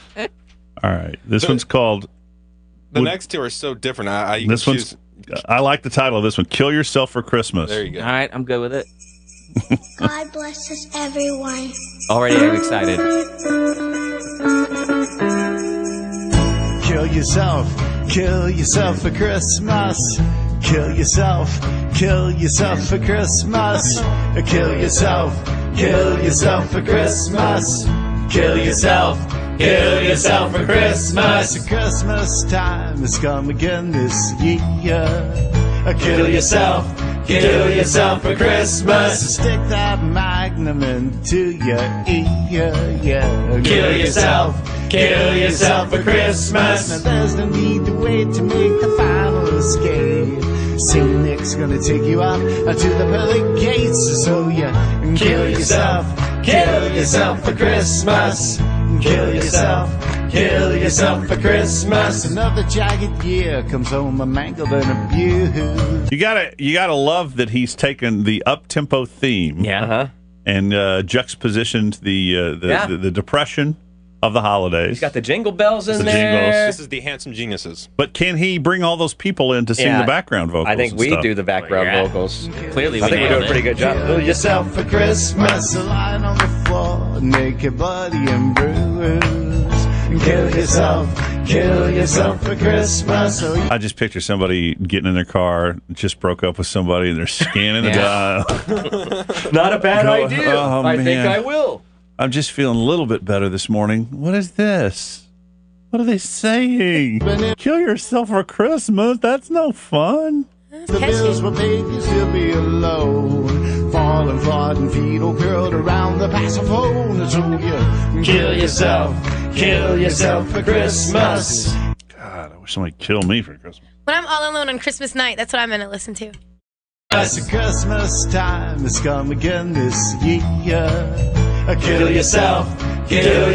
All right. This one's called... The next two are so different. I like the title of this one, Kill Yourself for Christmas. There you go. All right, I'm good with it. God blesses everyone. Already I'm excited. Kill yourself for Christmas. Kill yourself for Christmas. Kill yourself for Christmas. Kill yourself for Christmas. Christmas time has come again this year. Kill yourself for Christmas. Stick that magnum into your ear, yeah. Kill yourself for Christmas. Now there's no need to wait to make the final escape. Saint Nick's gonna take you out to the pearly gates. So you kill yourself for Christmas. Kill yourself for Christmas. Another jagged year comes home a mangled and abused. You gotta love that he's taken the up-tempo theme and juxtapositioned the depression of the holidays. He's got the jingle bells in there. Jingles. This is the Handsome Geniuses. But can he bring all those people in to sing the background vocals? I think we do the background vocals. Clearly, I think we do a pretty good job. Kill yourself for Christmas. Lying on the floor, naked, bloody and bruised. Kill yourself for Christmas. I just picture somebody getting in their car, just broke up with somebody, and they're scanning the dial. Not a bad idea. Oh, I man. think I will. I'm just feeling a little bit better this morning. What is this? What are they saying? Kill yourself for Christmas? That's no fun. The bills will make you still be alone. Falling flat and feet all curled around the passive phone. So you kill yourself for Christmas. God, I wish somebody would kill me for Christmas. When I'm all alone on Christmas night, that's what I'm going to listen to. Christmas time has come again this year. Kill yourself